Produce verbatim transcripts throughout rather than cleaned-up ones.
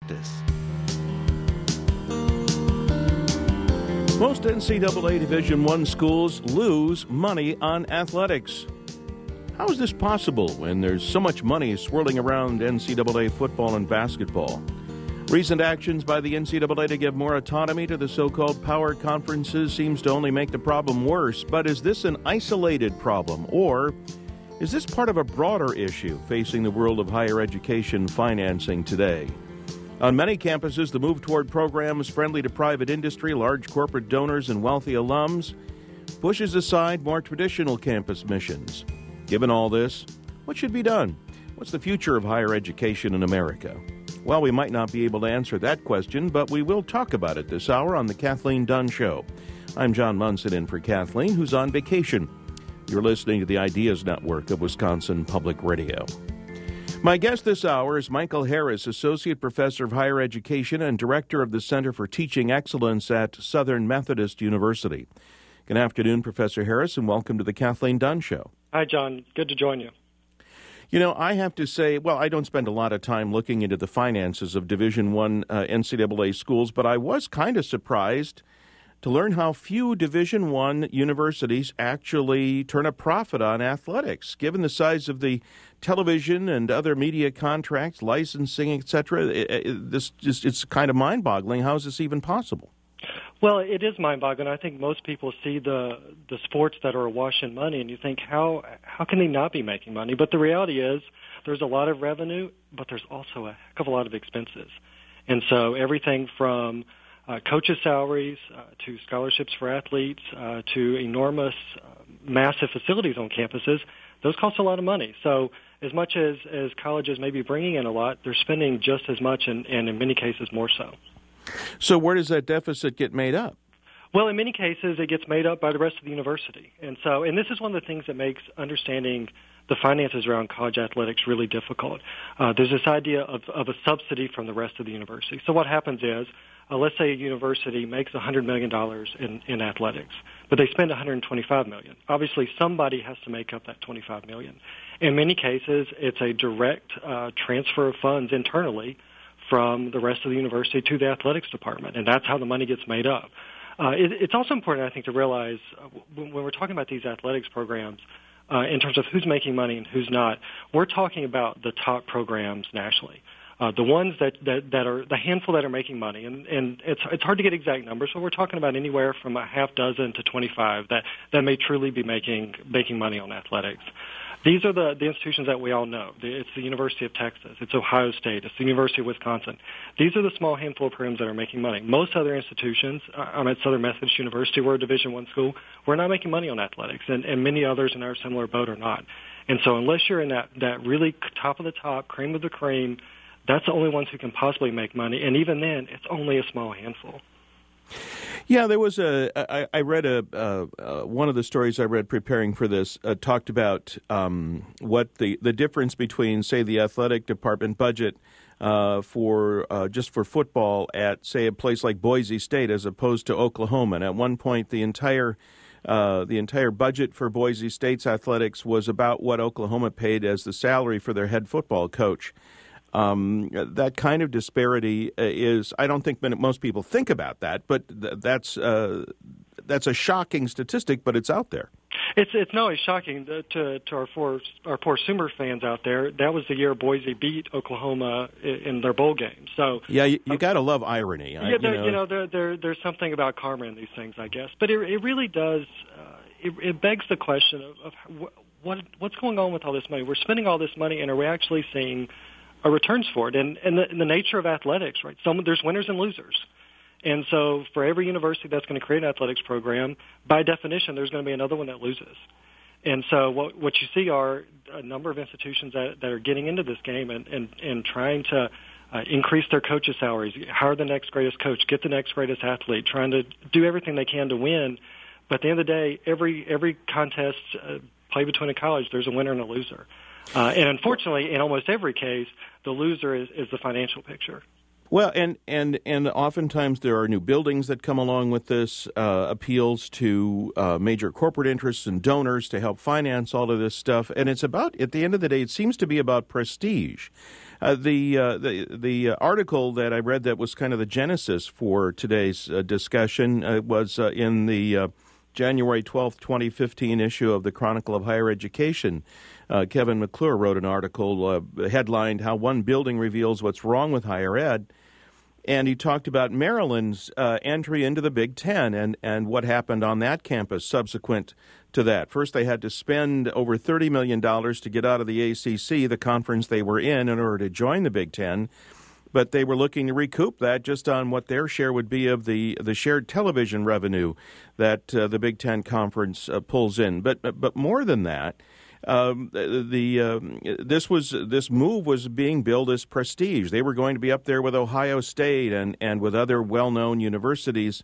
practice. Most N C double A Division I schools lose money on athletics. How is this possible when there's so much money swirling around N C double A football and basketball? Recent actions by the N C double A to give more autonomy to the so-called power conferences seems to only make the problem worse. But is this an isolated problem, or is this part of a broader issue facing the world of higher education financing today? On many campuses, the move toward programs friendly to private industry, large corporate donors, and wealthy alums pushes aside more traditional campus missions. Given all this, what should be done? What's the future of higher education in America? Well, we might not be able to answer that question, but we will talk about it this hour on The Kathleen Dunn Show. I'm John Munson in for Kathleen, who's on vacation. You're listening to the Ideas Network of Wisconsin Public Radio. My guest this hour is Michael Harris, Associate Professor of Higher Education and Director of the Center for Teaching Excellence at Southern Methodist University. Good afternoon, Professor Harris, and welcome to the Kathleen Dunn Show. Hi, John. Good to join you. You know, I have to say, well, I don't spend a lot of time looking into the finances of Division I uh, N C double A schools, but I was kind of surprised to learn how few Division I universities actually turn a profit on athletics. Given the size of the television and other media contracts, licensing, et cetera, it, it, this just, it's kind of mind-boggling. How is this even possible? Well, it is mind-boggling. I think most people see the the sports that are awash in money, and you think, how how can they not be making money? But the reality is there's a lot of revenue, but there's also a heck of a lot of expenses. And so everything from uh, coaches' salaries uh, to scholarships for athletes uh, to enormous, uh, massive facilities on campuses, those cost a lot of money. So as much as, as colleges may be bringing in a lot, they're spending just as much and, and in many cases more so. So where does that deficit get made up? Well, in many cases, it gets made up by the rest of the university. And so, and this is one of the things that makes understanding the finances around college athletics really difficult. Uh, there's this idea of, of a subsidy from the rest of the university. So what happens is, uh, let's say a university makes one hundred million dollars in, in athletics, but they spend one hundred twenty-five million dollars. Obviously, somebody has to make up that twenty-five million dollars. In many cases, it's a direct uh, transfer of funds internally from the rest of the university to the athletics department, and that's how the money gets made up. Uh, it, it's also important, I think, to realize uh, when, when we're talking about these athletics programs, uh, in terms of who's making money and who's not, we're talking about the top programs nationally. Uh, the ones that, that, that are, the handful that are making money, and, and it's, it's hard to get exact numbers, but we're talking about anywhere from a half dozen to twenty-five that, that may truly be making, making money on athletics. These are the, the institutions that we all know. It's the University of Texas. It's Ohio State. It's the University of Wisconsin. These are the small handful of programs that are making money. Most other institutions, I'm at Southern Methodist University, we're a Division I school, we're not making money on athletics, and, and many others in our similar boat are not. And so unless you're in that, that really top of the top, cream of the cream, that's the only ones who can possibly make money. And even then, it's only a small handful. Yeah, there was a. I, I read a uh, uh, one of the stories I read preparing for this uh, talked about um, what the, the difference between, say, the athletic department budget uh, for uh, just for football at, say, a place like Boise State as opposed to Oklahoma. And at one point, the entire uh, the entire budget for Boise State's athletics was about what Oklahoma paid as the salary for their head football coach. Um, that kind of disparity is, I don't think most people think about that, but th- that's uh, that's a shocking statistic, but it's out there. It's it's not always shocking to to our poor our poor Sooner fans out there. That was the year Boise beat Oklahoma in their bowl game. So yeah, you, you got to love irony. Yeah, I, you there, know, you know there, there there's something about karma in these things, I guess. But it it really does. Uh, it, it begs the question of, of what what's going on with all this money. We're spending all this money, and are we actually seeing a returns for it? And, and, the, and the nature of athletics, right? Some there's winners and losers. And so for every university that's going to create an athletics program, by definition, there's going to be another one that loses. And so what, what you see are a number of institutions that, that are getting into this game and, and, and trying to uh, increase their coaches' salaries, hire the next greatest coach, get the next greatest athlete, trying to do everything they can to win. But at the end of the day, every, every contest uh, played between a college, there's a winner and a loser. Uh, and unfortunately, in almost every case, the loser is, is the financial picture. Well, and, and, and oftentimes there are new buildings that come along with this, uh, appeals to uh, major corporate interests and donors to help finance all of this stuff. And it's about, at the end of the day, it seems to be about prestige. Uh, the, uh, the the article that I read that was kind of the genesis for today's uh, discussion uh, was uh, in the uh, January twelfth, twenty fifteen issue of the Chronicle of Higher Education. Uh, Kevin McClure wrote an article uh, headlined "How One Building Reveals What's Wrong with Higher Ed." And he talked about Maryland's uh, entry into the Big Ten and, and what happened on that campus subsequent to that. First, they had to spend over thirty million dollars to get out of the A C C, the conference they were in, in order to join the Big Ten. But they were looking to recoup that just on what their share would be of the, the shared television revenue that uh, the Big Ten Conference uh, pulls in. But but more than that, Um, the, the um, this was this move was being billed as prestige. They were going to be up there with Ohio State and, and with other well-known universities,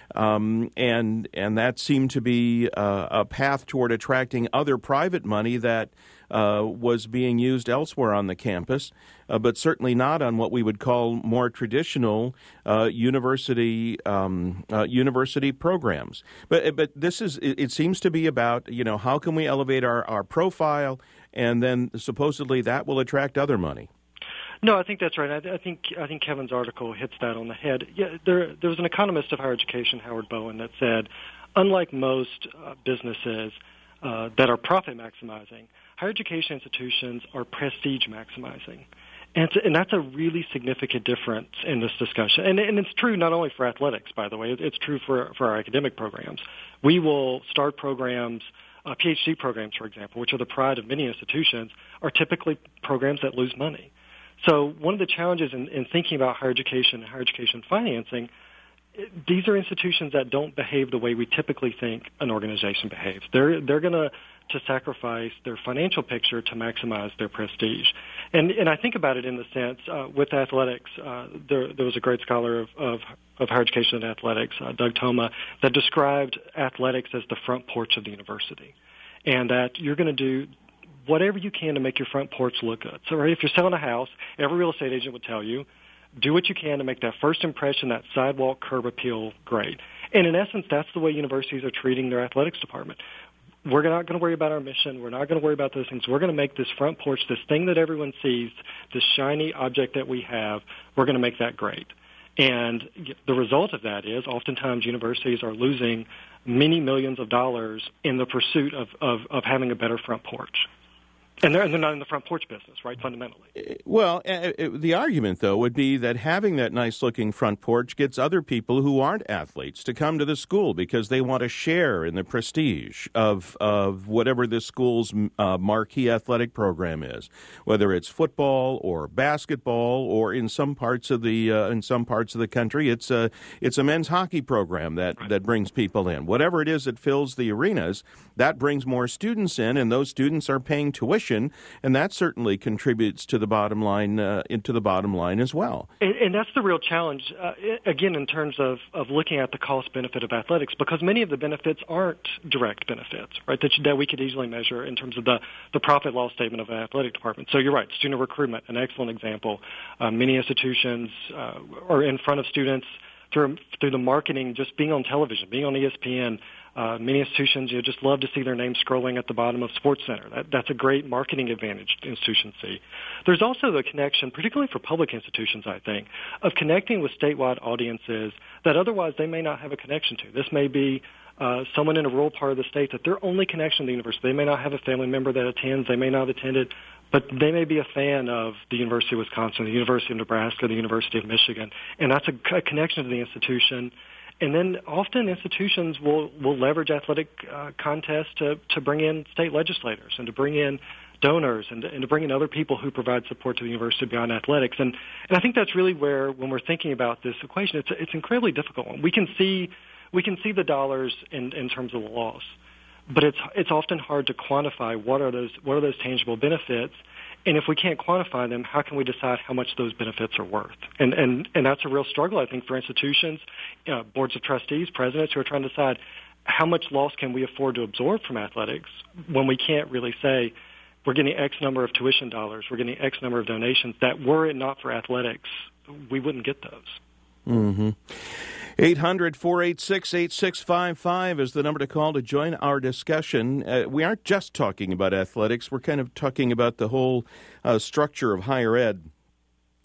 um, and and that seemed to be uh, a path toward attracting other private money that uh, was being used elsewhere on the campus, uh, but certainly not on what we would call more traditional uh, university um, uh, university programs. But but this is it, it seems to be about, you know, how can we elevate our, our profile, and then supposedly that will attract other money. No, I think that's right. I, I think I think Kevin's article hits that on the head. Yeah, there there was an economist of higher education, Howard Bowen, that said, unlike most uh, businesses uh, that are profit maximizing, higher education institutions are prestige maximizing. And, it's, and that's a really significant difference in this discussion. And, and it's true not only for athletics, by the way. It's true for, for our academic programs. We will start programs, uh, PhD programs, for example, which are the pride of many institutions, are typically programs that lose money. So one of the challenges in, in thinking about higher education and higher education financing, these are institutions that don't behave the way we typically think an organization behaves. They're they're going to to sacrifice their financial picture to maximize their prestige. And and I think about it in the sense, uh, with athletics, uh, there, there was a great scholar of, of, of higher education and athletics, uh, Doug Toma, that described athletics as the front porch of the university, and that you're going to do whatever you can to make your front porch look good. So right, if you're selling a house, every real estate agent would tell you, do what you can to make that first impression, that sidewalk curb appeal, great. And in essence, that's the way universities are treating their athletics department. We're not going to worry about our mission. We're not going to worry about those things. We're going to make this front porch, this thing that everyone sees, this shiny object that we have, we're going to make that great. And the result of that is oftentimes universities are losing many millions of dollars in the pursuit of, of, of having a better front porch. And they're, and they're not in the front porch business, right, fundamentally. Well, uh, the argument, though, would be that having that nice-looking front porch gets other people who aren't athletes to come to the school because they want to share in the prestige of of whatever the school's uh, marquee athletic program is, whether it's football or basketball, or in some parts of the uh, in some parts of the country, it's a it's a men's hockey program that, right. that brings people in. Whatever it is that fills the arenas, that brings more students in, and those students are paying tuition. And that certainly contributes to the bottom line, uh, into the bottom line as well. And, and that's the real challenge, uh, again, in terms of, of looking at the cost-benefit of athletics, because many of the benefits aren't direct benefits, right, that, that we could easily measure in terms of the, the profit loss statement of an athletic department. So you're right, student recruitment, an excellent example. Uh, many institutions uh, are in front of students through, through the marketing, just being on television, being on E S P N. Uh, many institutions, you just love to see their name scrolling at the bottom of SportsCenter. That, that's a great marketing advantage institutions see. There's also the connection, particularly for public institutions, I think, of connecting with statewide audiences that otherwise they may not have a connection to. This may be uh, someone in a rural part of the state that their only connection to the university, they may not have a family member that attends, they may not attend it, but they may be a fan of the University of Wisconsin, the University of Nebraska, the University of Michigan, and that's a, a connection to the institution. And then often institutions will, will leverage athletic uh, contests to, to bring in state legislators and to bring in donors and, and to bring in other people who provide support to the university beyond athletics. And, and I think that's really where, when we're thinking about this equation, it's it's incredibly difficult. We can see we can see the dollars in, in terms of the loss, but it's it's often hard to quantify what are those what are those tangible benefits. And if we can't quantify them, how can we decide how much those benefits are worth? And and, and that's a real struggle, I think, for institutions, uh, boards of trustees, presidents who are trying to decide how much loss can we afford to absorb from athletics when we can't really say we're getting X number of tuition dollars, we're getting X number of donations, that were it not for athletics, we wouldn't get those. Mm-hmm. eight hundred, four eight six, eight six five five is the number to call to join our discussion. Uh, we aren't just talking about athletics. We're kind of talking about the whole uh, structure of higher ed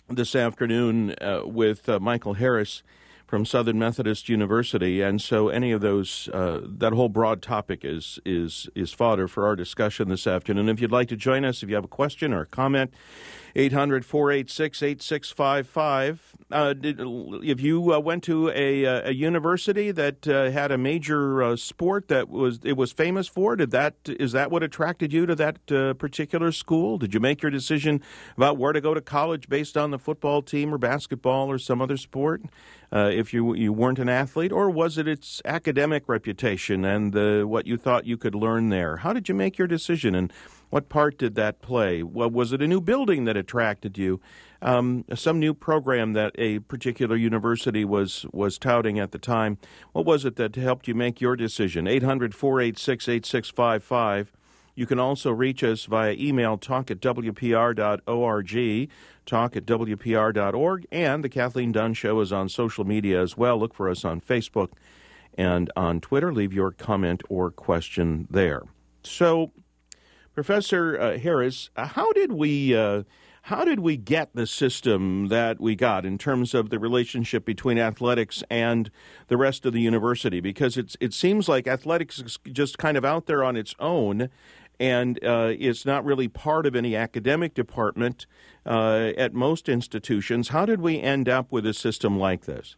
this afternoon uh, with uh, Michael Harris from Southern Methodist University, and so any of those, uh, that whole broad topic is is is fodder for our discussion this afternoon. If you'd like to join us, if you have a question or a comment, eight hundred, four eight six, eight six five five. Uh, did, if you uh, went to a, a university that uh, had a major uh, sport that was it was famous for, did that is that what attracted you to that uh, particular school? Did you make your decision about where to go to college based on the football team or basketball or some other sport? Uh, if you you weren't an athlete, or was it its academic reputation and uh, what you thought you could learn there? How did you make your decision, and what part did that play? Well, was it a new building that attracted you? Um, some new program that a particular university was, was touting at the time? What was it that helped you make your decision? eight hundred, four eight six, eight six five five. You can also reach us via email, talk at w p r dot org, talk at w p r dot org, and The Kathleen Dunn Show is on social media as well. Look for us on Facebook and on Twitter. Leave your comment or question there. So, Professor uh, Harris, uh, how did we uh, how did we get the system that we got in terms of the relationship between athletics and the rest of the university? Because it's it seems like athletics is just kind of out there on its own, and uh, it's not really part of any academic department uh, at most institutions. How did we end up with a system like this?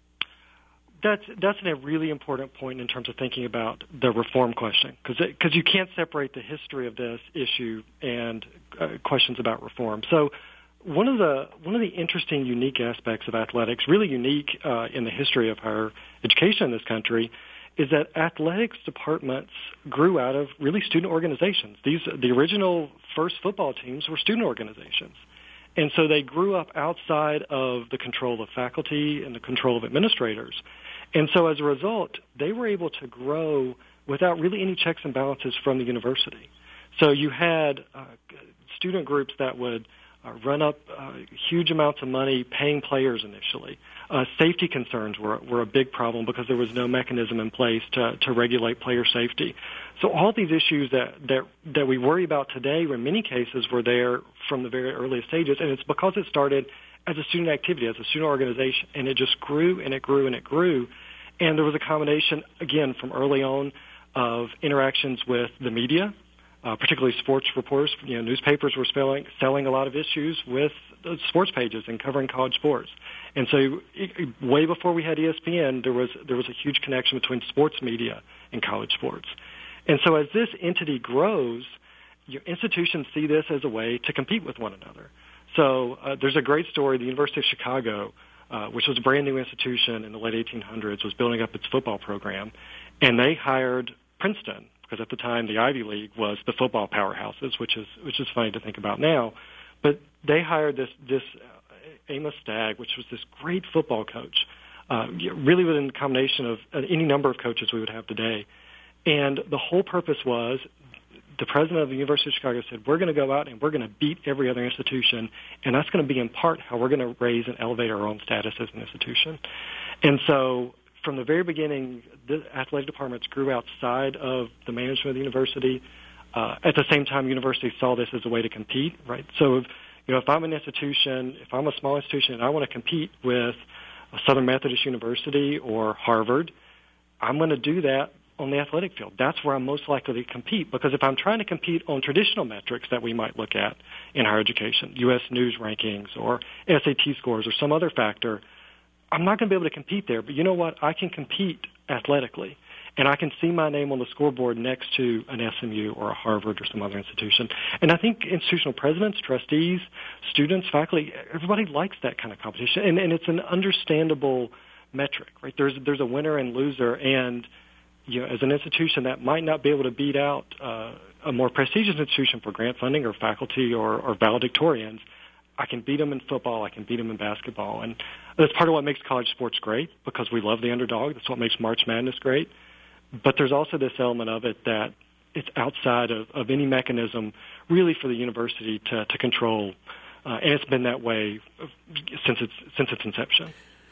That's that's a really important point in terms of thinking about the reform question, because because you can't separate the history of this issue and uh, questions about reform. So one of the one of the interesting, unique aspects of athletics, really unique uh, in the history of higher education in this country, is that athletics departments grew out of really student organizations. These the original first football teams were student organizations. And so they grew up outside of the control of faculty and the control of administrators. And so as a result, they were able to grow without really any checks and balances from the university. So you had uh, student groups that would uh, run up uh, huge amounts of money paying players initially. Uh, safety concerns were, were a big problem because there was no mechanism in place to, to regulate player safety. So all these issues that, that, that we worry about today in many cases were there from the very earliest stages, and it's because it started as a student activity, as a student organization, and it just grew and it grew and it grew. And there was a combination, again, from early on of interactions with the media, uh, particularly sports reporters. You know, newspapers were spelling, selling a lot of issues with the sports pages and covering college sports. And so it, way before we had E S P N, there was there was a huge connection between sports media and college sports. And so as this entity grows, your institutions see this as a way to compete with one another. So uh, there's a great story. The University of Chicago, uh, which was a brand new institution in the late eighteen hundreds, was building up its football program, and they hired Princeton, because at the time the Ivy League was the football powerhouses, which is which is funny to think about now. But they hired this this uh, Amos Stagg, which was this great football coach, uh, really within the combination of uh, any number of coaches we would have today. And the whole purpose was, the president of the University of Chicago said, we're going to go out and we're going to beat every other institution, and that's going to be in part how we're going to raise and elevate our own status as an institution. And so from the very beginning, the athletic departments grew outside of the management of the university. Uh, at the same time, universities saw this as a way to compete, right? So, if, you know, if I'm an institution, if I'm a small institution and I want to compete with Southern Methodist University or Harvard, I'm going to do that on the athletic field. That's where I'm most likely to compete, because if I'm trying to compete on traditional metrics that we might look at in higher education, U S News rankings or S A T scores or some other factor, I'm not going to be able to compete there. But you know what? I can compete athletically, and I can see my name on the scoreboard next to an S M U or a Harvard or some other institution. And I think institutional presidents, trustees, students, faculty, everybody likes that kind of competition, and, and it's an understandable metric, right? There's there's a winner and loser, and you know, as an institution that might not be able to beat out uh, a more prestigious institution for grant funding or faculty or, or valedictorians, I can beat them in football, I can beat them in basketball. And that's part of what makes college sports great, because we love the underdog. That's what makes March Madness great. But there's also this element of it that it's outside of, of any mechanism really for the university to, to control, uh, and it's been that way since its, since its inception.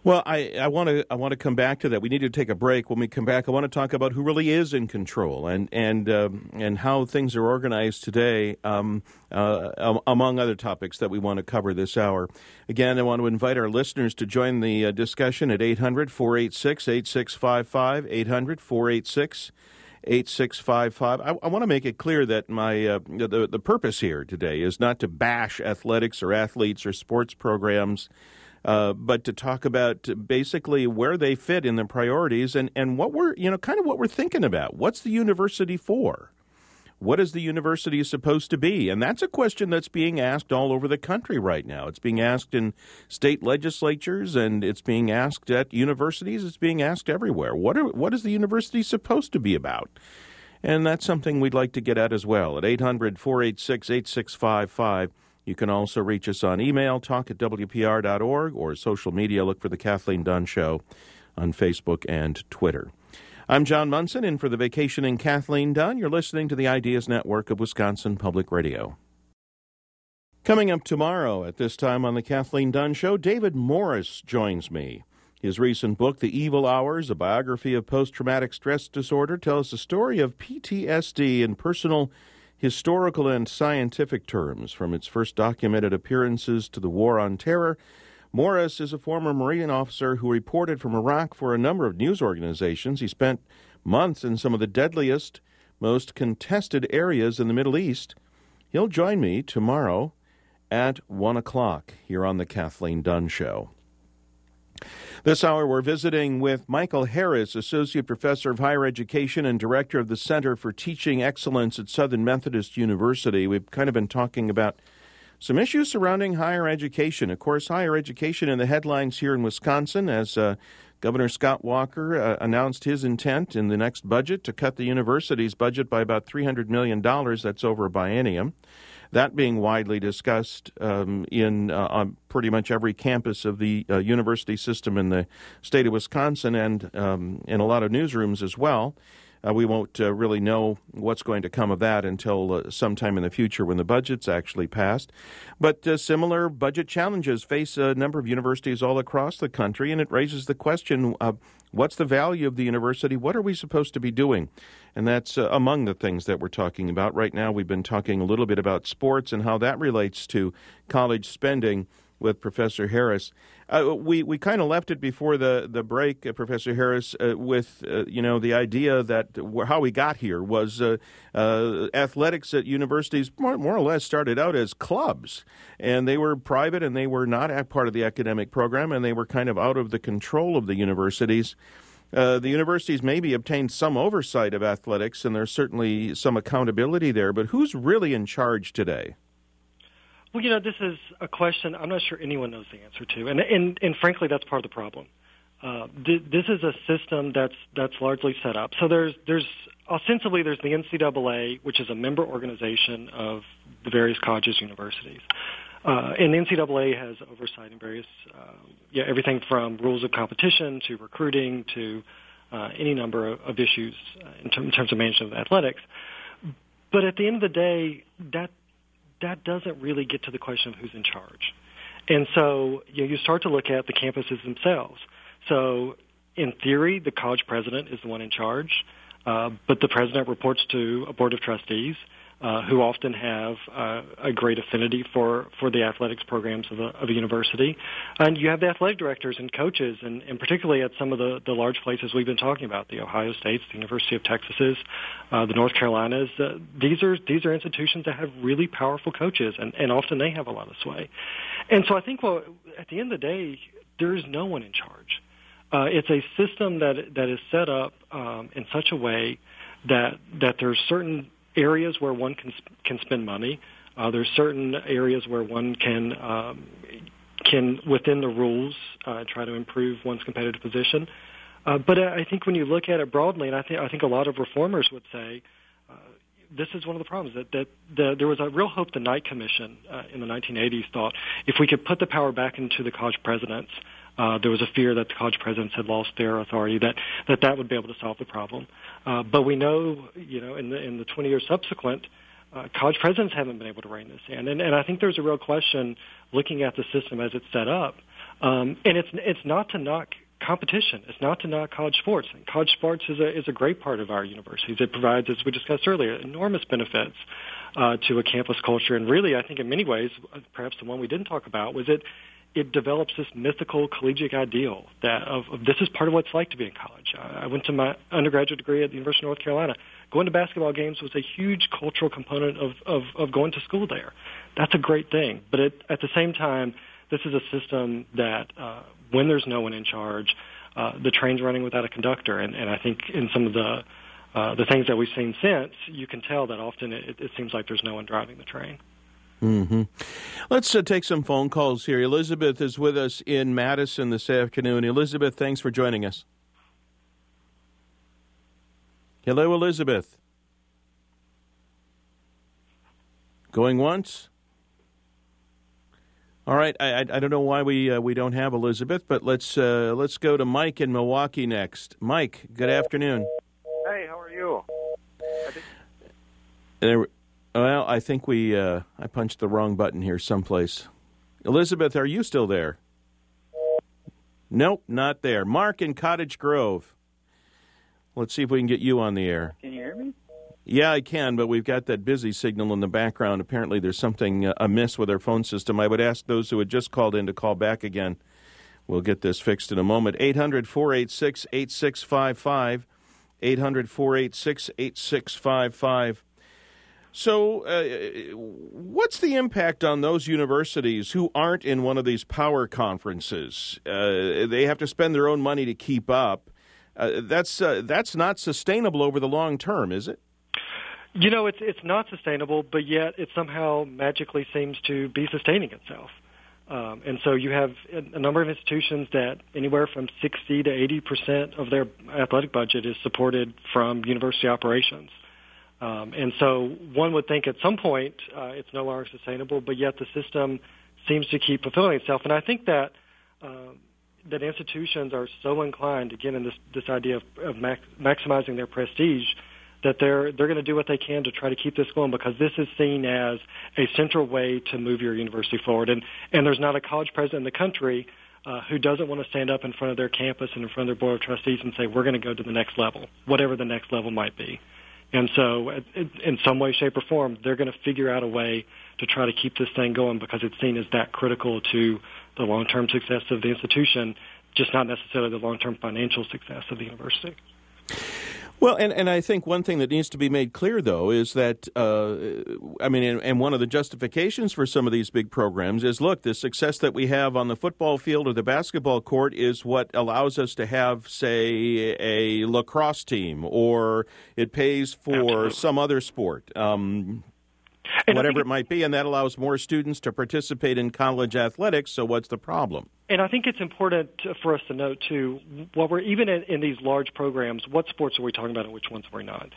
Well, I, I want to I want to come back to that. We need to take a break. When we come back, I want to talk about who really is in control and and um, and how things are organized today, um, uh, among other topics that we want to cover this hour. Again, I want to invite our listeners to join the uh, discussion at eight hundred, four eight six, eight six five five, eight hundred, four eight six, eight six five five. I, I want to make it clear that my uh, the the purpose here today is not to bash athletics or athletes or sports programs. Uh, but to talk about basically where they fit in the priorities and, and what we're, you know, kind of what we're thinking about. What's the university for? What is the university supposed to be? And that's a question that's being asked all over the country right now. It's being asked in state legislatures and it's being asked at universities. It's being asked everywhere. What are, what is the university supposed to be about? And that's something we'd like to get at as well at eight hundred, four eight six, eight six five five. You can also reach us on email, talk at W P R dot org, or social media. Look for The Kathleen Dunn Show on Facebook and Twitter. I'm John Munson, in for the vacationing Kathleen Dunn. You're listening to the Ideas Network of Wisconsin Public Radio. Coming up tomorrow at this time on The Kathleen Dunn Show, David Morris joins me. His recent book, The Evil Hours, a biography of post-traumatic stress disorder, tells the story of P T S D in personal historical and scientific terms, from its first documented appearances to the War on Terror. Morris is a former Marine officer who reported from Iraq for a number of news organizations. He spent months in some of the deadliest, most contested areas in the Middle East. He'll join me tomorrow at one o'clock here on The Kathleen Dunn Show. This hour, we're visiting with Michael Harris, Associate Professor of Higher Education and Director of the Center for Teaching Excellence at Southern Methodist University. We've kind of been talking about some issues surrounding higher education. Of course, higher education in the headlines here in Wisconsin as uh, Governor Scott Walker uh, announced his intent in the next budget to cut the university's budget by about three hundred million dollars. That's over a biennium. That being widely discussed um, in uh, on pretty much every campus of the uh, university system in the state of Wisconsin and um, in a lot of newsrooms as well. Uh, we won't uh, really know what's going to come of that until uh, sometime in the future when the budget's actually passed. But uh, similar budget challenges face a number of universities all across the country, and it raises the question, uh, what's the value of the university? What are we supposed to be doing? And that's uh, among the things that we're talking about. Right now, we've been talking a little bit about sports and how that relates to college spending with Professor Harris. Uh, we we kind of left it before the, the break, uh, Professor Harris, uh, with, uh, you know, the idea that how we got here was uh, uh, athletics at universities more, more or less started out as clubs. And they were private and they were not a part of the academic program and they were kind of out of the control of the universities. Uh, the universities maybe obtained some oversight of athletics and there's certainly some accountability there. But who's really in charge today? Well, you know, this is a question I'm not sure anyone knows the answer to, and and, and frankly, that's part of the problem. Uh, th- this is a system that's that's largely set up. So there's there's ostensibly there's the N C double A, which is a member organization of the various colleges, universities, uh, and the N C double A has oversight in various, uh, yeah, everything from rules of competition to recruiting to uh, any number of, of issues uh, in, term, in terms of management of athletics. But at the end of the day, that that doesn't really get to the question of who's in charge. And so you know, you start to look at the campuses themselves. So in theory, the college president is the one in charge, uh, but the president reports to a board of trustees uh, who often have uh, a great affinity for, for the athletics programs of a, of a university. And you have the athletic directors and coaches, and, and particularly at some of the, the large places we've been talking about, the Ohio States, the University of Texases, uh, the North Carolinas. Uh, these are these are institutions that have really powerful coaches, and, and often they have a lot of sway. And so I think, well, at the end of the day, there is no one in charge. Uh, it's a system that that is set up um, in such a way that that there's certain areas where one can can spend money. Uh, there's certain areas where one can um, can within the rules uh, try to improve one's competitive position. Uh, but I think when you look at it broadly, and I think I think a lot of reformers would say uh, this is one of the problems that that the, there was a real hope the Knight Commission uh, in the nineteen eighties thought if we could put the power back into the college presidents. Uh, there was a fear that the college presidents had lost their authority, that that, that would be able to solve the problem. Uh, but we know, you know, in the in the twenty years subsequent, uh, college presidents haven't been able to rein this in. And, and I think there's a real question, looking at the system as it's set up, Um, and it's it's not to knock competition. It's not to knock college sports. And college sports is a is a great part of our universities. It provides, as we discussed earlier, enormous benefits uh, to a campus culture. And really, I think in many ways, perhaps the one we didn't talk about was it it develops this mythical collegiate ideal that of, of this is part of what it's like to be in college. I went to my undergraduate degree at the University of North Carolina. Going to basketball games was a huge cultural component of, of, of going to school there. That's a great thing. But it, at the same time, this is a system that uh, when there's no one in charge, uh, the train's running without a conductor. And, and I think in some of the uh, the things that we've seen since, you can tell that often it, it seems like there's no one driving the train. Mm-hmm. Let's uh, take some phone calls here. Elizabeth is with us in Madison this afternoon. Elizabeth, thanks for joining us. Hello, Elizabeth. Going once? All right. I I, I don't know why we uh, we don't have Elizabeth, but let's uh, let's go to Mike in Milwaukee next. Mike, good afternoon. Hey, how are you? I think- There, well, I think we uh, I punched the wrong button here someplace. Elizabeth, are you still there? Nope, not there. Mark in Cottage Grove. Let's see if we can get you on the air. Can you hear me? Yeah, I can, but we've got that busy signal in the background. Apparently there's something uh, amiss with our phone system. I would ask those who had just called in to call back again. We'll get this fixed in a moment. eight hundred, four eight six, eight six five five. eight hundred, four eight six, eight six five five. So uh, what's the impact on those universities who aren't in one of these power conferences? Uh, they have to spend their own money to keep up. Uh, that's uh, that's not sustainable over the long term, is it? You know, it's it's not sustainable, but yet it somehow magically seems to be sustaining itself. Um, and so you have a number of institutions that anywhere from sixty to eighty percent of their athletic budget is supported from university operations. Um, and so one would think at some point uh, it's no longer sustainable, but yet the system seems to keep fulfilling itself. And I think that uh, that institutions are so inclined, again, in this, this idea of, of max, maximizing their prestige, that they're they're going to do what they can to try to keep this going, because this is seen as a central way to move your university forward. And, and there's not a college president in the country uh, who doesn't want to stand up in front of their campus and in front of their board of trustees and say, we're going to go to the next level, whatever the next level might be. And so in some way, shape, or form, they're going to figure out a way to try to keep this thing going, because it's seen as that critical to the long-term success of the institution, just not necessarily the long-term financial success of the university. Well, and, and I think one thing that needs to be made clear, though, is that, uh, I mean, and, and one of the justifications for some of these big programs is, look, the success that we have on the football field or the basketball court is what allows us to have, say, a lacrosse team, or it pays for Absolutely. some other sport. Um And whatever it might be, and that allows more students to participate in college athletics, so what's the problem? And I think it's important for us to note, too, while we're even in, in these large programs, what sports are we talking about and which ones are we not?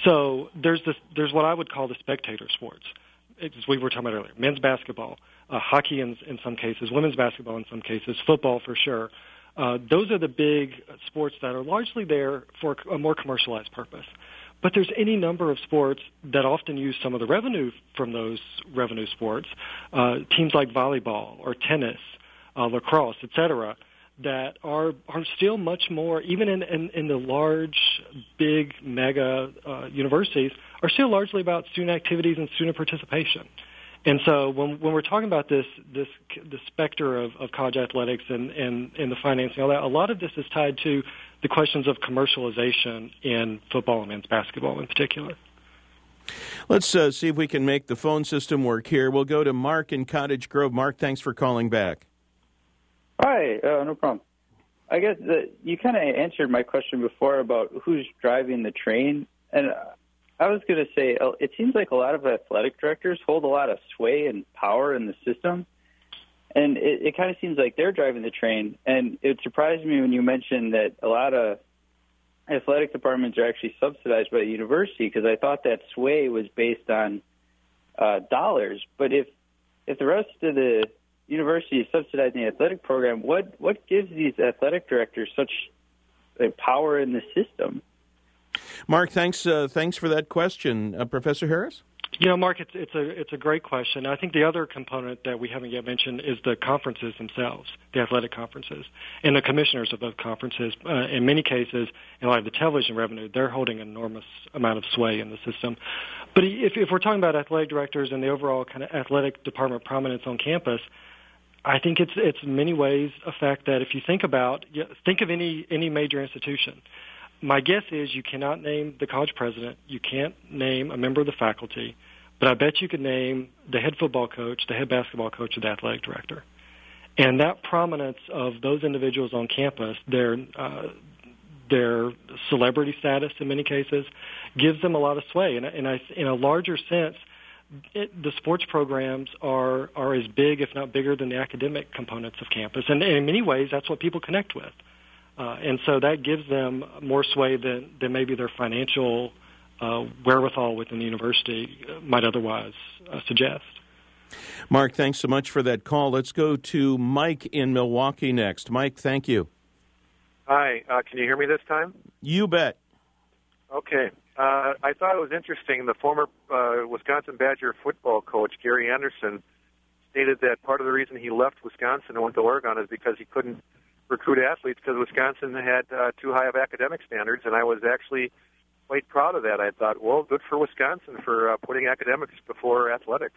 So there's this, there's what I would call the spectator sports, as we were talking about earlier, men's basketball, uh, hockey in, in some cases, women's basketball in some cases, football for sure. Uh, those are the big sports that are largely there for a more commercialized purpose. But there's any number of sports that often use some of the revenue from those revenue sports, uh, teams like volleyball or tennis, uh, lacrosse, et cetera, that are are still much more, even in, in, in the large, big, mega uh, universities, are still largely about student activities and student participation. And so when when we're talking about this this the specter of, of college athletics and, and, and the financing, all that, a lot of this is tied to the questions of commercialization in football and men's basketball in particular. Let's uh, see if we can make the phone system work here. We'll go to Mark in Cottage Grove. Mark, thanks for calling back. Hi, uh, no problem. I guess the, you kind of answered my question before about who's driving the train. And I was going to say, it seems like a lot of athletic directors hold a lot of sway and power in the system. And it, it kind of seems like they're driving the train. And it surprised me when you mentioned that a lot of athletic departments are actually subsidized by the university, because I thought that sway was based on uh, dollars. But if if the rest of the university is subsidizing the athletic program, what, what gives these athletic directors such uh, power in the system? Mark, thanks uh, thanks for that question. Uh, Professor Harris? You know, Mark, it's it's a it's a great question. I think the other component that we haven't yet mentioned is the conferences themselves, the athletic conferences, and the commissioners of those conferences. Uh, in many cases, in light of the television revenue, they're holding an enormous amount of sway in the system. But if, if we're talking about athletic directors and the overall kind of athletic department prominence on campus, I think it's it's in many ways a fact that if you think about think of any any major institution. My guess is you cannot name the college president, you can't name a member of the faculty, but I bet you could name the head football coach, the head basketball coach, or the athletic director. And that prominence of those individuals on campus, their uh, their celebrity status in many cases, gives them a lot of sway. And, and I, in a larger sense, it, the sports programs are are as big, if not bigger, than the academic components of campus. And, and in many ways, that's what people connect with. Uh, and so that gives them more sway than, than maybe their financial uh, wherewithal within the university might otherwise uh, suggest. Mark, thanks so much for that call. Let's go to Mike in Milwaukee next. Mike, thank you. Hi. Uh, can you hear me this time? You bet. Okay. Uh, I thought it was interesting. The former uh, Wisconsin Badger football coach, Gary Anderson, stated that part of the reason he left Wisconsin and went to Oregon is because he couldn't recruit athletes because Wisconsin had uh, too high of academic standards, and I was actually quite proud of that. I thought, well, good for Wisconsin for uh, putting academics before athletics.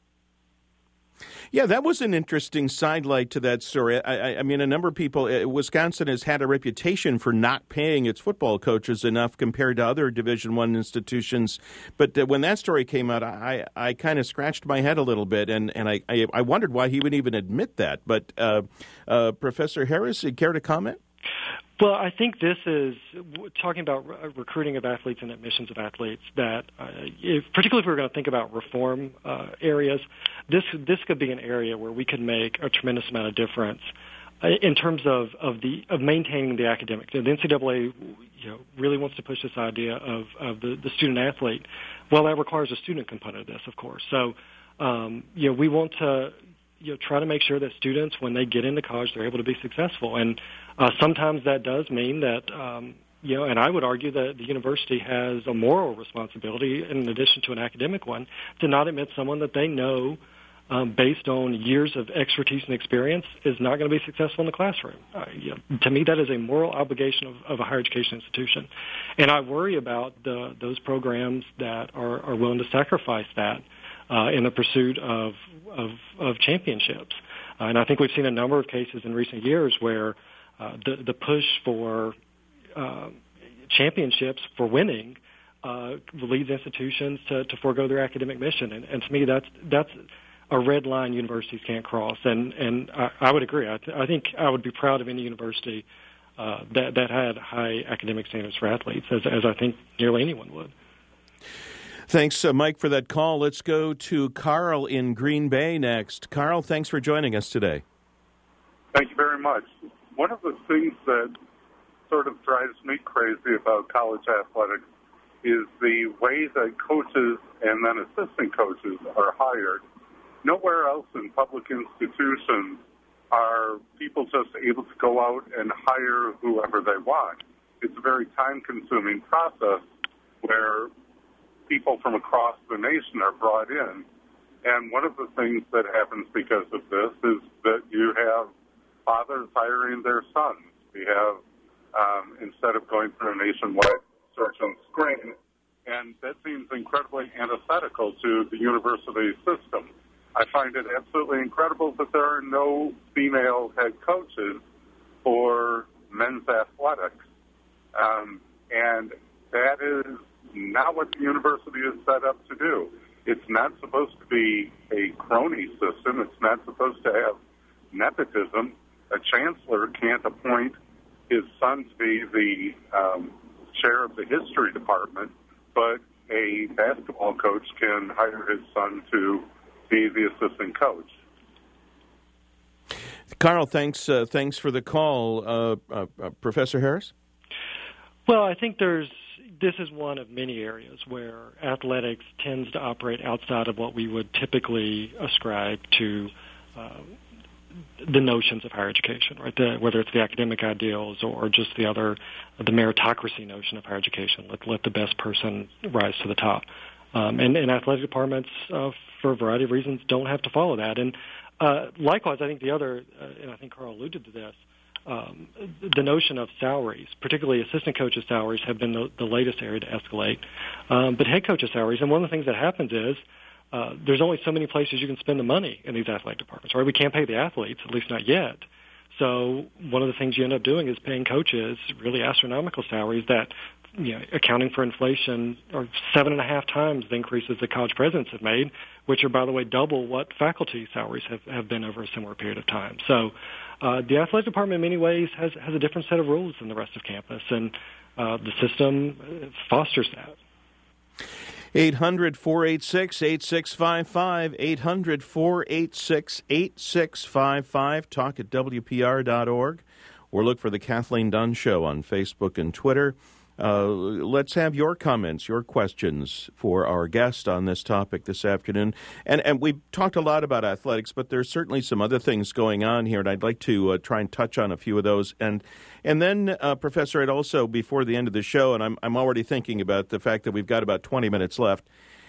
Yeah, that was an interesting sidelight to that story. I, I, I mean, a number of people, uh, Wisconsin has had a reputation for not paying its football coaches enough compared to other Division One institutions. But uh, when that story came out, I, I kind of scratched my head a little bit, and, and I, I, I wondered why he would even admit that. But uh, uh, Professor Harris, you care to comment? Well, I think this is talking about re- recruiting of athletes and admissions of athletes. That, uh, if, particularly if we're going to think about reform uh, areas, this this could be an area where we could make a tremendous amount of difference uh, in terms of, of the of maintaining the academic. The N C double A, you know, really wants to push this idea of, of the, the student athlete. Well, that requires a student component of this, of course. So, um, you know, we want to. You know, try to make sure that students, when they get into college, they're able to be successful. And uh, sometimes that does mean that, um, you know, and I would argue that the university has a moral responsibility, in addition to an academic one, to not admit someone that they know, um, based on years of expertise and experience, is not going to be successful in the classroom. Uh, you know, to me, that is a moral obligation of, of a higher education institution. And I worry about the, those programs that are, are willing to sacrifice that Uh, in the pursuit of of, of championships. Uh, and I think we've seen a number of cases in recent years where uh, the, the push for uh, championships, for winning, uh, leads institutions to, to forego their academic mission. And, and to me, that's that's a red line universities can't cross. And, and I, I would agree. I, th- I think I would be proud of any university uh, that, that had high academic standards for athletes, as, as I think nearly anyone would. Thanks, uh, Mike, for that call. Let's go to Carl in Green Bay next. Carl, thanks for joining us today. Thank you very much. One of the things that sort of drives me crazy about college athletics is the way that coaches and then assistant coaches are hired. Nowhere else in public institutions are people just able to go out and hire whoever they want. It's a very time-consuming process where people from across the nation are brought in. And one of the things that happens because of this is that you have fathers hiring their sons. We have, um, instead of going through a nationwide search and screen, and that seems incredibly antithetical to the university system. I find it absolutely incredible that there are no female head coaches for men's athletics. Um, and that is not what the university is set up to do. It's not supposed to be a crony system. It's not supposed to have nepotism. A chancellor can't appoint his son to be the um, chair of the history department, but a basketball coach can hire his son to be the assistant coach. Carl, thanks uh, thanks for the call. Uh, uh, uh, Professor Harris? Well, I think there's this is one of many areas where athletics tends to operate outside of what we would typically ascribe to uh, the notions of higher education, right? The, whether it's the academic ideals or just the other, the meritocracy notion of higher education. Let let the best person rise to the top. Um, and, and athletic departments, uh, for a variety of reasons, don't have to follow that. And uh, likewise, I think the other, uh, and I think Carl alluded to this, um, the notion of salaries, particularly assistant coaches' salaries, have been the, the latest area to escalate. Um, but head coaches' salaries, and one of the things that happens is uh, there's only so many places you can spend the money in these athletic departments, right? We can't pay the athletes, at least not yet. So one of the things you end up doing is paying coaches really astronomical salaries that, you know, accounting for inflation, are seven and a half times the increases that college presidents have made, which are, by the way, double what faculty salaries have, have been over a similar period of time. So uh, the athletic department, in many ways, has, has a different set of rules than the rest of campus, and uh, the system fosters that. eight hundred, four eight six, eight six five five, eight hundred, four eight six, eight six five five, talk at W P R dot org, or look for The Kathleen Dunn Show on Facebook and Twitter. Uh, let's have your comments, your questions for our guest on this topic this afternoon. And and we've talked a lot about athletics, but there's certainly some other things going on here, and I'd like to uh, try and touch on a few of those. And and then, uh, Professor, I'd also, before the end of the show, and I'm I'm already thinking about the fact that we've got about twenty minutes left,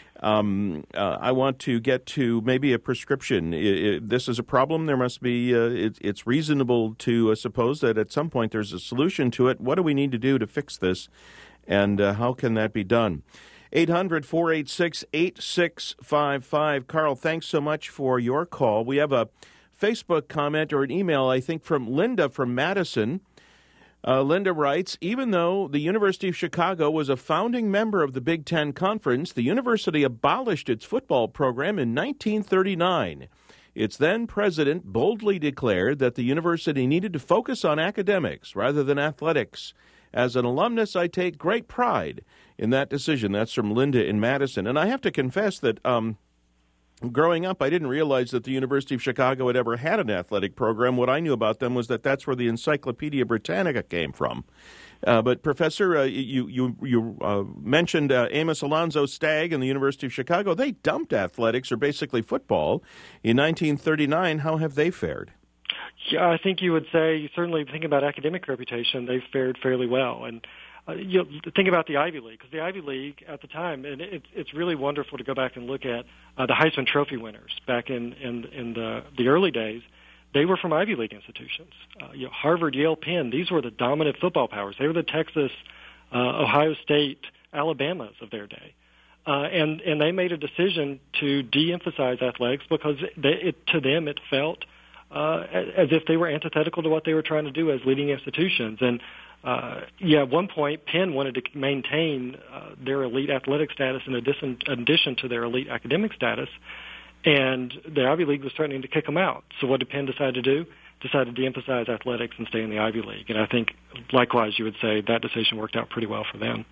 Um, uh, I want to get to maybe a prescription. I, I, this is a problem. There must be, uh, it, it's reasonable to uh, suppose that at some point there's a solution to it. What do we need to do to fix this, and uh, how can that be done? eight hundred, four eight six, eight six five five. Carl, thanks so much for your call. We have a Facebook comment or an email, I think, from Linda from Madison. Uh, Linda writes, even though the University of Chicago was a founding member of the Big Ten Conference, the university abolished its football program in nineteen thirty-nine. Its then president boldly declared that the university needed to focus on academics rather than athletics. As an alumnus, I take great pride in that decision. That's from Linda in Madison. And I have to confess that um, growing up, I didn't realize that the University of Chicago had ever had an athletic program. What I knew about them was that that's where the Encyclopedia Britannica came from. Uh, but, Professor, uh, you you, you uh, mentioned uh, Amos Alonzo Stagg and the University of Chicago. They dumped athletics, or basically football, in nineteen thirty-nine. How have they fared? Yeah, I think you would say, certainly thinking about academic reputation, they've fared fairly well. And Uh, you know, think about the Ivy League, because the Ivy League at the time, and it's it's really wonderful to go back and look at uh, the Heisman Trophy winners back in in, in the the early days. They were from Ivy League institutions. Uh, you know, Harvard, Yale, Penn. These were the dominant football powers. They were the Texas, uh, Ohio State, Alabamas of their day, uh, and and they made a decision to de-emphasize athletics because they, it, to them it felt uh, as if they were antithetical to what they were trying to do as leading institutions. And Uh, yeah, at one point, Penn wanted to maintain uh, their elite athletic status in addition, in addition to their elite academic status, and the Ivy League was threatening to kick them out. So what did Penn decide to do? Decided to de-emphasize athletics and stay in the Ivy League. And I think, likewise, you would say that decision worked out pretty well for them.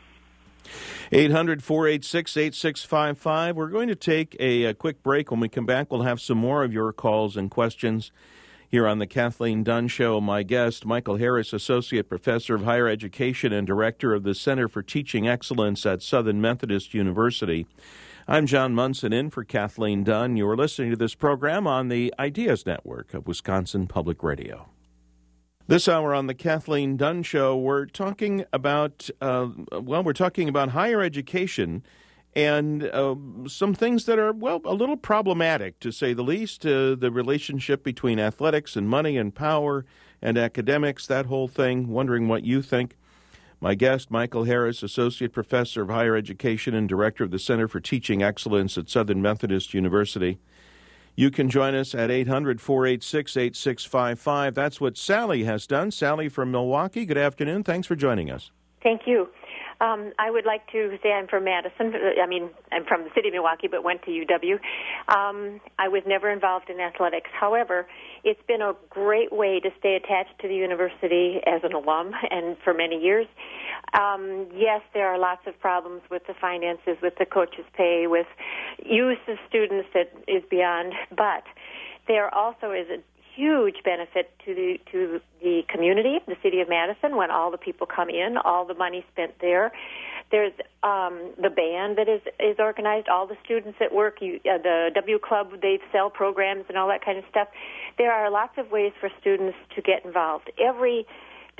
eight hundred, four eight six, eight six five five. We're going to take a, a quick break. When we come back, we'll have some more of your calls and questions here on the Kathleen Dunn Show. My guest, Michael Harris, Associate Professor of Higher Education and Director of the Center for Teaching Excellence at Southern Methodist University. I'm John Munson in for Kathleen Dunn. You're listening to this program on the Ideas Network of Wisconsin Public Radio. This hour on the Kathleen Dunn Show, we're talking about, uh, well, we're talking about higher education and uh, some things that are, well, a little problematic, to say the least. Uh, the relationship between athletics and money and power and academics, that whole thing. Wondering what you think. My guest, Michael Harris, Associate Professor of Higher Education and Director of the Center for Teaching Excellence at Southern Methodist University. You can join us at eight hundred, four eight six, eight six five five. That's what Sally has done. Sally from Milwaukee, good afternoon. Thanks for joining us. Thank you. Um, I would like to say I'm from Madison. I mean, I'm from the city of Milwaukee, but went to U W. Um, I was never involved in athletics. However, it's been a great way to stay attached to the university as an alum, and for many years. Um, yes, there are lots of problems with the finances, with the coaches' pay, with use of students that is beyond, but there also is a huge benefit to the to the community, the city of Madison, when all the people come in, all the money spent there. There's um, the band that is, is organized, all the students at work, you, uh, the W Club, they sell programs and all that kind of stuff. There are lots of ways for students to get involved. Every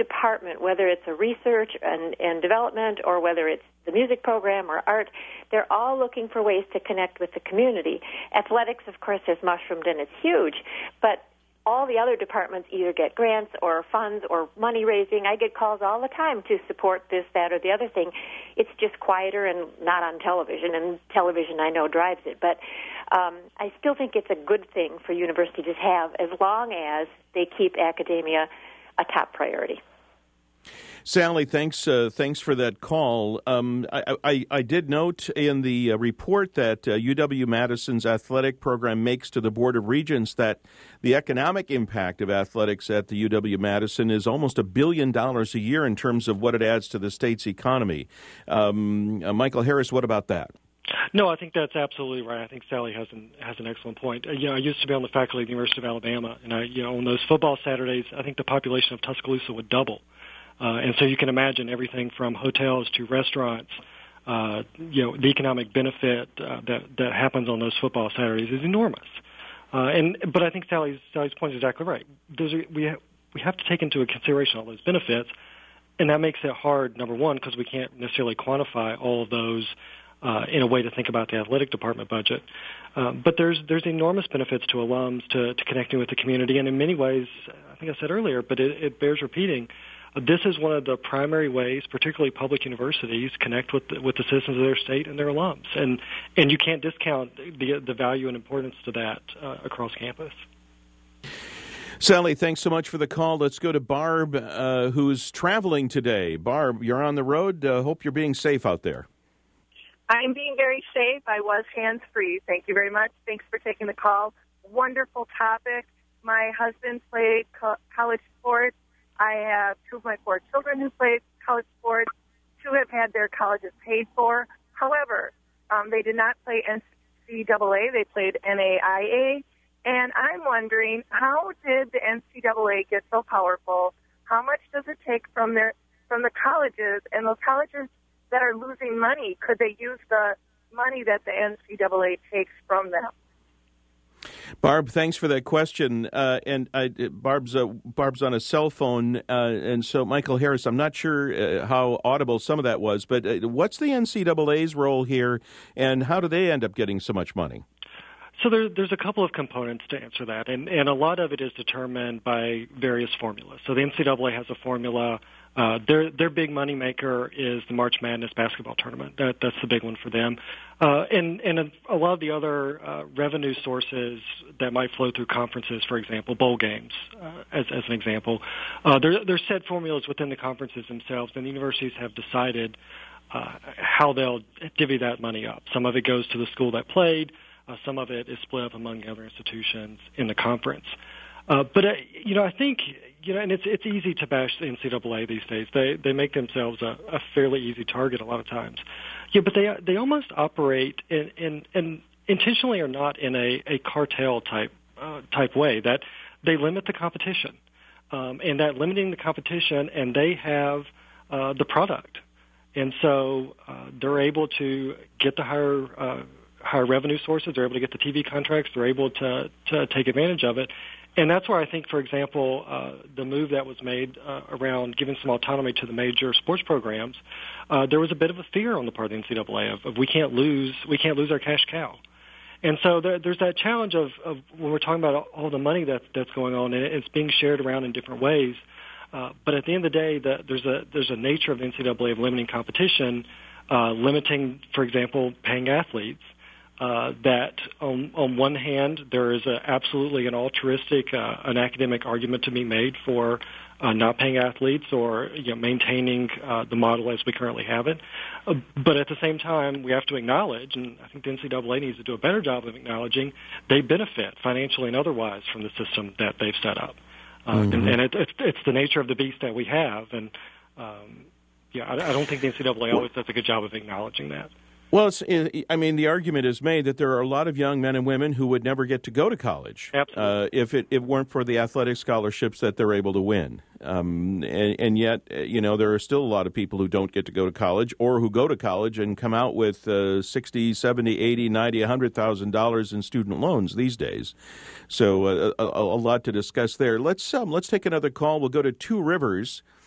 department, whether it's a research and, and development or whether it's the music program or art, they're all looking for ways to connect with the community. Athletics, of course, has mushroomed and it's huge, but all the other departments either get grants or funds or money raising. I get calls all the time to support this, that, or the other thing. It's just quieter and not on television, and television, I know, drives it. But um, I still think it's a good thing for universities to have as long as they keep academia a top priority. Sally, thanks uh, thanks for that call. Um, I, I, I did note in the uh, report that uh, U W-Madison's athletic program makes to the Board of Regents that the economic impact of athletics at the U W-Madison is almost a billion dollars a year in terms of what it adds to the state's economy. Um, uh, Michael Harris, what about that? No, I think that's absolutely right. I think Sally has an has an excellent point. Uh, you know, I used to be on the faculty at the University of Alabama, and I, you know, on those football Saturdays, I think the population of Tuscaloosa would double. Uh, and so you can imagine everything from hotels to restaurants. Uh, you know, the economic benefit uh, that that happens on those football Saturdays is enormous. Uh, and but I think Sally's Sally's point is exactly right. Those are, we ha- we have to take into consideration all those benefits, and that makes it hard. Number one, because we can't necessarily quantify all of those uh, in a way to think about the athletic department budget. Uh, but there's there's enormous benefits to alums to, to connecting with the community, and in many ways, I think I said earlier, but it, it bears repeating. This is one of the primary ways, particularly public universities, connect with the, with the citizens of their state and their alums, and and you can't discount the the value and importance to that uh, across campus. Sally, thanks so much for the call. Let's go to Barb, uh, who's traveling today. Barb, you're on the road. Uh, hope you're being safe out there. I'm being very safe. I was hands-free. Thank you very much. Thanks for taking the call. Wonderful topic. My husband played co- college sports. I have two of my four children who played college sports. Two have had their colleges paid for. However, um, they did not play N C double A. They played N A I A. And I'm wondering, how did the N C double A get so powerful? How much does it take from their from the colleges? And those colleges that are losing money, could they use the money that the N C double A takes from them? Barb, thanks for that question. Uh, and I, Barb's uh, Barb's on a cell phone, uh, and so Michael Harris, I'm not sure uh, how audible some of that was, but uh, what's the N C double A's role here, and how do they end up getting so much money? So there, there's a couple of components to answer that, and, and a lot of it is determined by various formulas. So the N C double A has a formula. Uh, their their big money maker is the March Madness basketball tournament. That that's the big one for them, uh, and and a, a lot of the other uh, revenue sources that might flow through conferences, for example, bowl games, uh, as as an example. Uh, there there's set formulas within the conferences themselves, and the universities have decided uh, how they'll divvy that money up. Some of it goes to the school that played. Uh, some of it is split up among other institutions in the conference. Uh, but, uh, you know, I think, you know, and it's it's easy to bash the N C double A these days. They they make themselves a, a fairly easy target a lot of times. Yeah, but they they almost operate in, in, in intentionally or not in a, a cartel type uh, type way, that they limit the competition. Um, and that limiting the competition, and they have uh, the product. And so uh, they're able to get the higher uh, higher revenue sources. They're able to get the T V contracts. They're able to, to take advantage of it. And that's where I think, for example, uh, the move that was made uh, around giving some autonomy to the major sports programs, uh, there was a bit of a fear on the part of the N C double A of, of we can't lose we can't lose our cash cow. And so there, there's that challenge of, of when we're talking about all the money that, that's going on, and it's being shared around in different ways. Uh, but at the end of the day, the, there's a there's a nature of the N C double A of limiting competition, uh, limiting, for example, paying athletes. Uh, that on, on one hand, there is a, absolutely an altruistic, uh, an academic argument to be made for uh, not paying athletes or you know, maintaining uh, the model as we currently have it. Uh, but at the same time, we have to acknowledge, and I think the N C double A needs to do a better job of acknowledging, they benefit financially and otherwise from the system that they've set up. Uh, mm-hmm. And, and it, it's, it's the nature of the beast that we have. And, um, yeah, I, I don't think the N C double A always does a good job of acknowledging that. Well, it's, I mean, the argument is made that there are a lot of young men and women who would never get to go to college uh, if it, it weren't for the athletic scholarships that they're able to win. Um, and, and yet, you know, there are still a lot of people who don't get to go to college or who go to college and come out with uh, sixty, seventy, eighty, ninety, one hundred thousand dollars in student loans these days. So uh, a, a lot to discuss there. Let's um, let's take another call. We'll go to Two Rivers.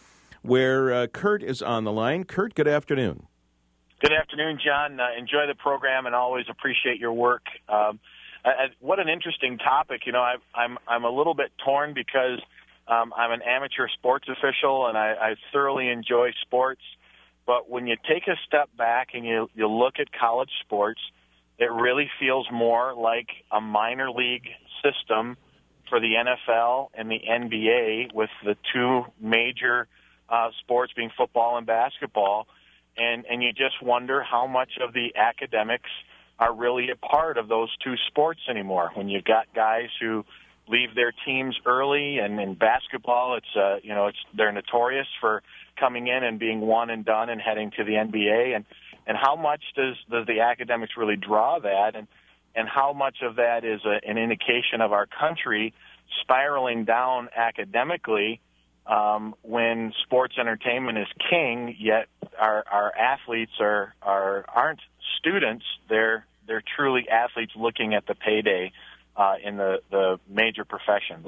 where uh, Kurt is on the line. Kurt, good afternoon. Good afternoon, John. Uh, enjoy the program and always appreciate your work. Um, I, what an interesting topic. You know, I, I'm I'm a little bit torn because um, I'm an amateur sports official and I, I thoroughly enjoy sports. But when you take a step back and you you look at college sports, it really feels more like a minor league system for the N F L and the N B A, with the two major uh, sports being football and basketball. And, and you just wonder how much of the academics are really a part of those two sports anymore. When you've got guys who leave their teams early, and in basketball, it's uh, you know, it's they're notorious for coming in and being one and done and heading to the N B A. And and how much does does the academics really draw that? And and how much of that is a, an indication of our country spiraling down academically? Um, when sports entertainment is king, yet our, our athletes are, are aren't students. They're they're truly athletes looking at the payday uh, in the, the major professions.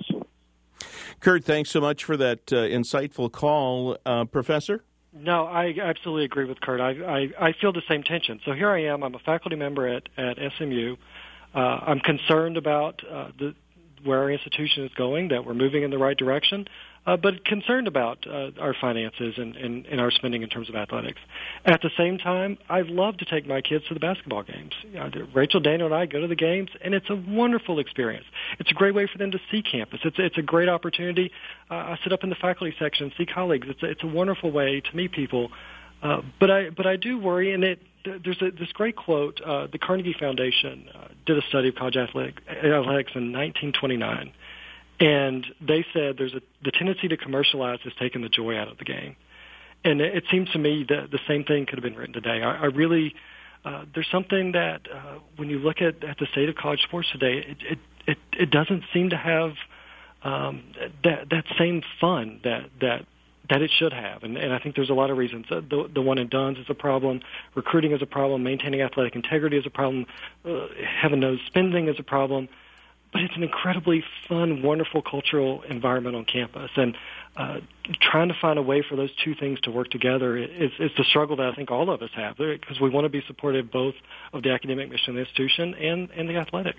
Kurt, thanks so much for that uh, insightful call, uh, Professor. No, I absolutely agree with Kurt. I, I I feel the same tension. So here I am. I'm a faculty member at at S M U. Uh, I'm concerned about uh, the where our institution is going, that we're moving in the right direction, uh, but concerned about uh, our finances and, and, and our spending in terms of athletics. At the same time, I love to take my kids to the basketball games. Uh, Rachel, Daniel, and I go to the games, and it's a wonderful experience. It's a great way for them to see campus. It's, it's a great opportunity. Uh, I sit up in the faculty section and see colleagues. It's a, it's a wonderful way to meet people. Uh, but I but I do worry, and it there's a, this great quote. Uh, the Carnegie Foundation uh, did a study of college athletic, athletics in nineteen twenty-nine, and they said there's a the tendency to commercialize has taken the joy out of the game. And it, it seems to me that the same thing could have been written today. I, I really uh, there's something that uh, when you look at, at the state of college sports today, it it it, it doesn't seem to have um, that that same fun that that. that it should have, and, and I think there's a lot of reasons. Uh, the, the one and dones is a problem, recruiting is a problem, maintaining athletic integrity is a problem, uh, heaven knows spending is a problem, but it's an incredibly fun, wonderful cultural environment on campus, and uh, trying to find a way for those two things to work together is, is the struggle that I think all of us have, because we want to be supportive both of the academic mission of the institution and, and the athletics.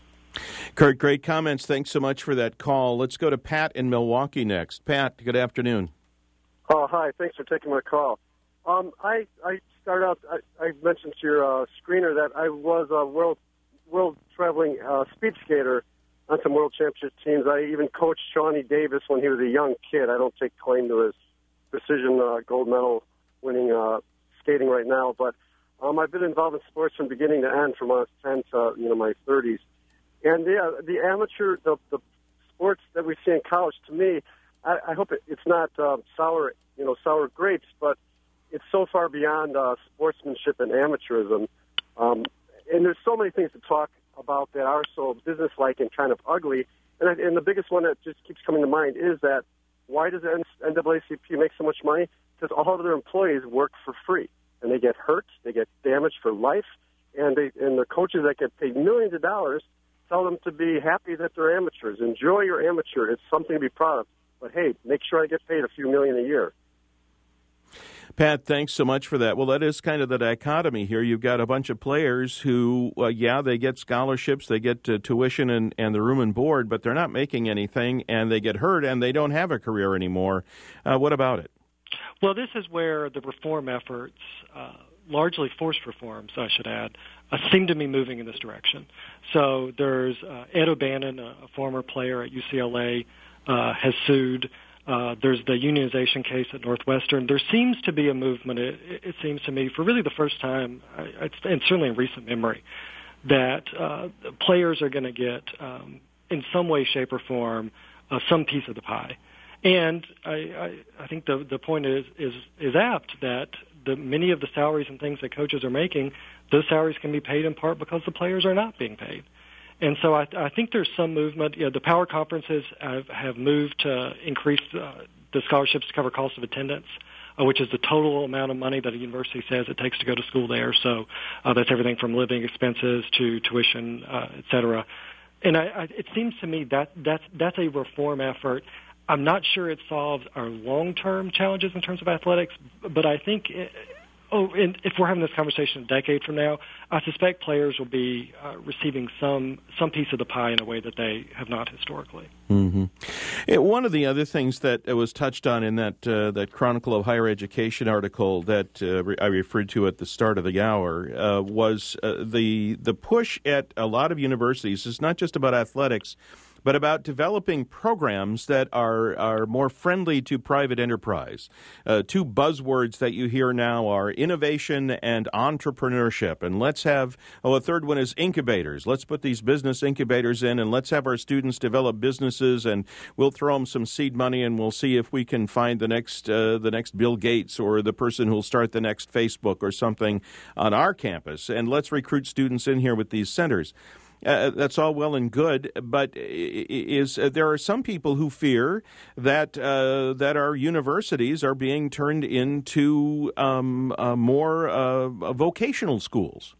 Kurt, great comments. Thanks so much for that call. Let's go to Pat in Milwaukee next. Pat, good afternoon. Oh, hi. Thanks for taking my call. Um, I I started out. I, I mentioned to your uh, screener that I was a world world traveling uh, speed skater on some world championship teams. I even coached Shawnee Davis when he was a young kid. I don't take claim to his precision uh, gold medal winning uh, skating right now, but um, I've been involved in sports from beginning to end, from when I was ten to you know my thirties. And the uh, the amateur the the sports that we see in college, to me, I, I hope it, it's not uh, sour, you know, sour grapes, but it's so far beyond uh, sportsmanship and amateurism. Um, and there's so many things to talk about that are so businesslike and kind of ugly. And, I, and the biggest one that just keeps coming to mind is that why does the N double A C P make so much money? Because all of their employees work for free, and they get hurt, they get damaged for life, and they and the coaches that get paid millions of dollars tell them to be happy that they're amateurs. Enjoy your amateur. It's something to be proud of. But, hey, make sure I get paid a few million a year. Pat, thanks so much for that. Well, that is kind of the dichotomy here. You've got a bunch of players who, uh, yeah, they get scholarships, they get uh, tuition and, and the room and board, but they're not making anything, and they get hurt, and they don't have a career anymore. Uh, what about it? Well, this is where the reform efforts, uh, largely forced reforms, I should add, uh, seem to be moving in this direction. So there's uh, Ed O'Bannon, a, a former player at U C L A, uh, has sued. Uh, there's the unionization case at Northwestern. There seems to be a movement, it, it seems to me, for really the first time, I, and certainly in recent memory, that uh, players are going to get, um, in some way, shape, or form, uh, some piece of the pie. And I, I, I think the the point is, is is apt that the many of the salaries and things that coaches are making, those salaries can be paid in part because the players are not being paid. And so I, I think there's some movement. You know, the power conferences have, have moved to increase uh, the scholarships to cover cost of attendance, uh, which is the total amount of money that a university says it takes to go to school there. So uh, that's everything from living expenses to tuition, uh, et cetera. And I, I, it seems to me that that's, that's a reform effort. I'm not sure it solves our long-term challenges in terms of athletics, but I think, it, oh, and if we're having this conversation a decade from now, I suspect players will be uh, receiving some some piece of the pie in a way that they have not historically. Mm-hmm. It, one of the other things that was touched on in that uh, that Chronicle of Higher Education article that uh, re- I referred to at the start of the hour uh, was uh, the the push at a lot of universities. It's not just about athletics, but about developing programs that are, are more friendly to private enterprise. Uh, two buzzwords that you hear now are innovation and entrepreneurship. And let's have, oh, a third one is incubators. Let's put these business incubators in, and let's have our students develop businesses, and we'll throw them some seed money, and we'll see if we can find the next uh, the next Bill Gates or the person who'll start the next Facebook or something on our campus. And let's recruit students in here with these centers. Uh, that's all well and good, but is uh, there are some people who fear that uh, that our universities are being turned into um, uh, more uh, vocational schools.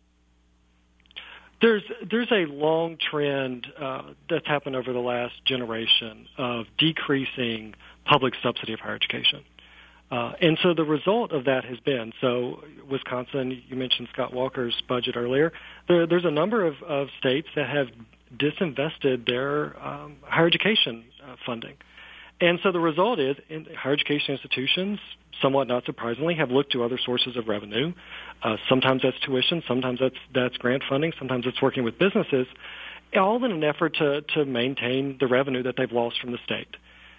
There's there's a long trend uh, that's happened over the last generation of decreasing public subsidy of higher education. Uh, and so the result of that has been, so Wisconsin, you mentioned Scott Walker's budget earlier, there, there's a number of, of states that have disinvested their um, higher education uh, funding. And so the result is in higher education institutions, somewhat not surprisingly, have looked to other sources of revenue. Uh, sometimes that's tuition, sometimes that's, that's grant funding, sometimes it's working with businesses, all in an effort to, to maintain the revenue that they've lost from the state.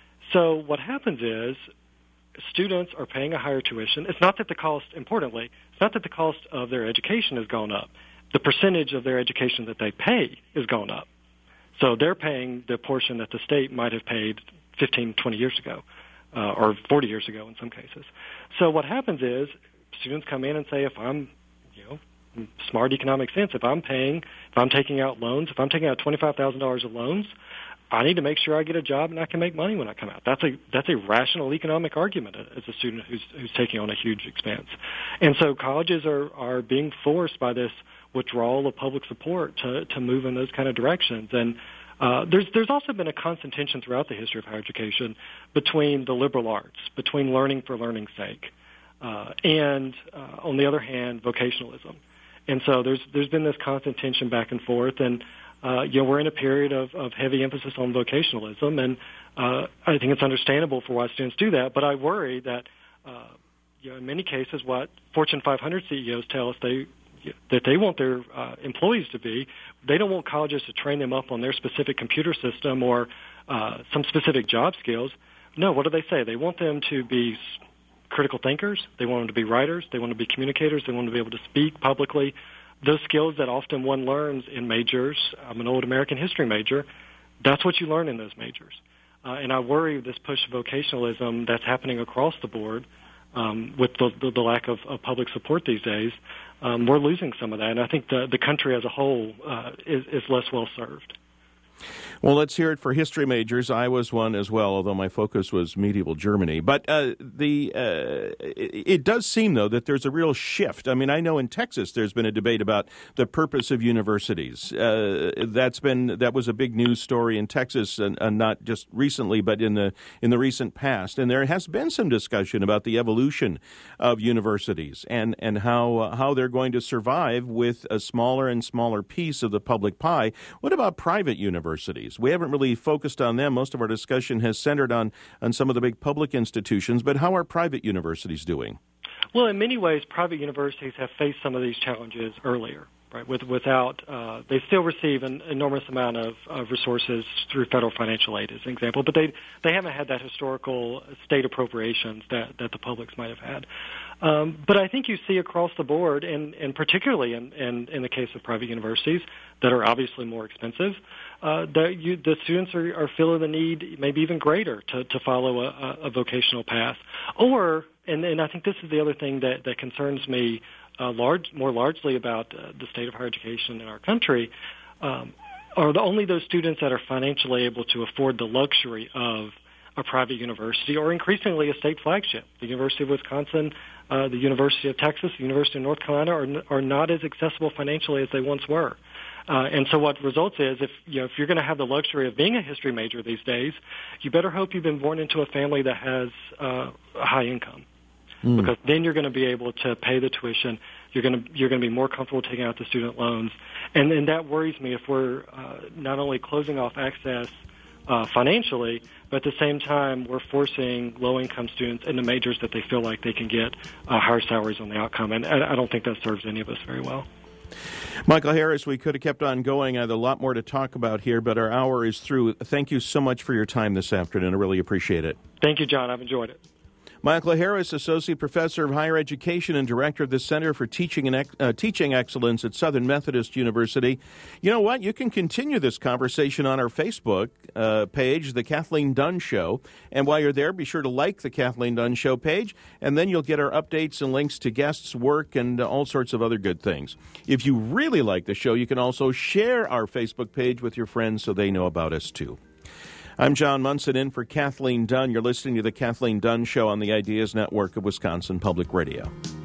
So what happens is, students are paying a higher tuition. It's not that the cost, importantly, it's not that the cost of their education has gone up. The percentage of their education that they pay has gone up. So they're paying the portion that the state might have paid fifteen, twenty years ago, uh, or forty years ago in some cases. So what happens is students come in and say, if I'm, you know, smart economic sense, if I'm paying, if I'm taking out loans, if I'm taking out twenty-five thousand dollars of loans, I need to make sure I get a job and I can make money when I come out. That's a that's a rational economic argument as a student who's who's taking on a huge expense. And so colleges are, are being forced by this withdrawal of public support to, to move in those kind of directions. And uh, there's there's also been a constant tension throughout the history of higher education between the liberal arts, between learning for learning's sake, uh, and uh, on the other hand, vocationalism. And so there's there's been this constant tension back and forth, and Uh, you know, we're in a period of, of heavy emphasis on vocationalism, and uh, I think it's understandable for why students do that. But I worry that, uh, you know, in many cases, what Fortune five hundred C E Os tell us they that they want their uh, employees to be, they don't want colleges to train them up on their specific computer system or uh, some specific job skills. No, what do they say? They want them to be critical thinkers. They want them to be writers. They want to be communicators. They want to be able to speak publicly. Those skills that often one learns in majors, I'm an old American history major, that's what you learn in those majors. Uh, and I worry this push of vocationalism that's happening across the board um, with the, the, the lack of, of public support these days, um, we're losing some of that. And I think the, the country as a whole uh, is, is less well served. Well, let's hear it for history majors. I was one as well, although my focus was medieval Germany. But uh, the uh, it, it does seem, though, that there's a real shift. I mean, I know in Texas there's been a debate about the purpose of universities. Uh, that's been that was a big news story in Texas, and, and not just recently, but in the in the recent past. And there has been some discussion about the evolution of universities and and how uh, how they're going to survive with a smaller and smaller piece of the public pie. What about private universities? We haven't really focused on them. Most of our discussion has centered on, on some of the big public institutions, but how are private universities doing? Well, in many ways, private universities have faced some of these challenges earlier, right? With, without, uh, they still receive an enormous amount of, of resources through federal financial aid, as an example, but they they haven't had that historical state appropriations that, that the publics might have had. Um, but I think you see across the board, and, and particularly in, in, in the case of private universities that are obviously more expensive, uh, that you, the students are, are feeling the need maybe even greater to, to follow a, a vocational path. Or, and, and I think this is the other thing that, that concerns me uh, large, more largely about uh, the state of higher education in our country, um, are the, only those students that are financially able to afford the luxury of a private university, or increasingly a state flagship. The University of Wisconsin, uh, the University of Texas, the University of North Carolina are, are not as accessible financially as they once were. Uh, and so what results is, if you know, if you're going to have the luxury of being a history major these days, you better hope you've been born into a family that has uh, a high income, mm. because then you're going to be able to pay the tuition. You're going to you're going to be more comfortable taking out the student loans, and and that worries me if we're uh, not only closing off access uh, financially, but at the same time we're forcing low-income students into majors that they feel like they can get uh, higher salaries on the outcome, and I don't think that serves any of us very well. Michael Harris, we could have kept on going. I have a lot more to talk about here, but our hour is through. Thank you so much for your time this afternoon. I really appreciate it. Thank you, John. I've enjoyed it. Michael Harris, Associate Professor of Higher Education and Director of the Center for Teaching and uh, Teaching Excellence at Southern Methodist University. You know what? You can continue this conversation on our Facebook uh, page, The Kathleen Dunn Show. And while you're there, be sure to like The Kathleen Dunn Show page, and then you'll get our updates and links to guests' work and uh, all sorts of other good things. If you really like the show, you can also share our Facebook page with your friends so they know about us, too. I'm John Munson in for Kathleen Dunn. You're listening to The Kathleen Dunn Show on the Ideas Network of Wisconsin Public Radio.